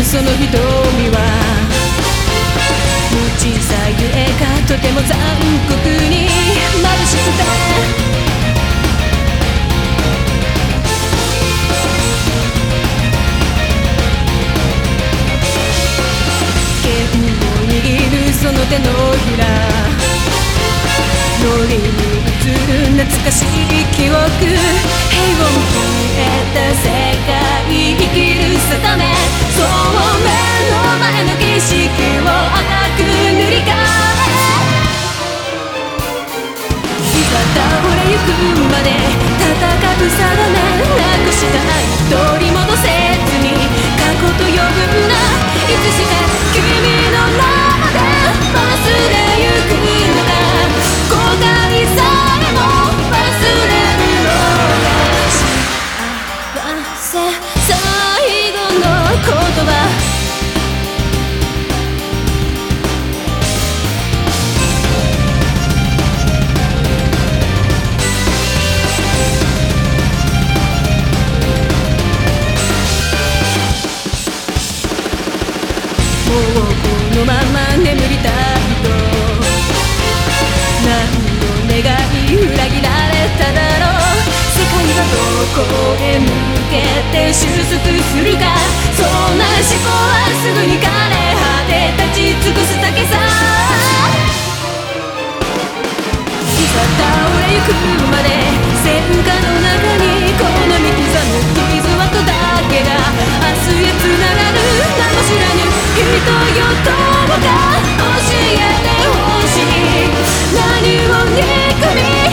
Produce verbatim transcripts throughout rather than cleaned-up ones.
その瞳は無知さゆえかとても残酷に眩しくてその手のひら脳裏に映る懐かしい記憶平穏消えた世界生きる定めそう目の前の景色を赤く塗り替えいざ倒れゆくまで戦う定めなくした愛取り戻せずに過去と呼ぶないつしか君の名忘れゆくのだ後悔さえも忘れるのが幸せ最後の言葉もうこのまま眠りたい何を願い裏切られただろう世界はどこへ向けて収束するかそんな思考はすぐに枯れ果て立ち尽くすだけさいざ倒れゆくまで戦火の中にこの身刻む傷跡だけが明日へつながる名も知らぬ人よどうか教えてほしい何を憎み生きればい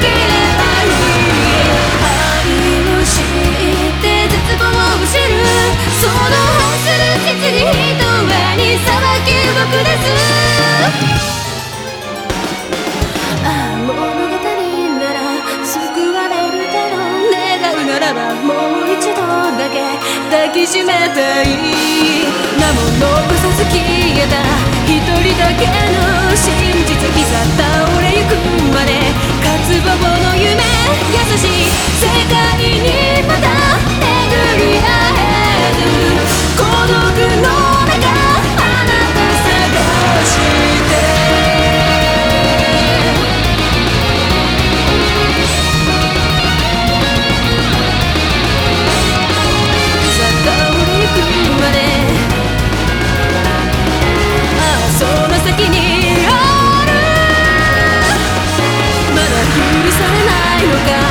い愛を知って絶望を知るその反する実に人はに裁き僕ですああ物語なら救われるだろう願うならばもう一度だけ抱きしめたい名も残さず消えた一人だけの真実いざ倒れゆくまで渇望の夢優しい世界にまた巡り合えず孤独の中あなた探してその先にあるまだ許されないのか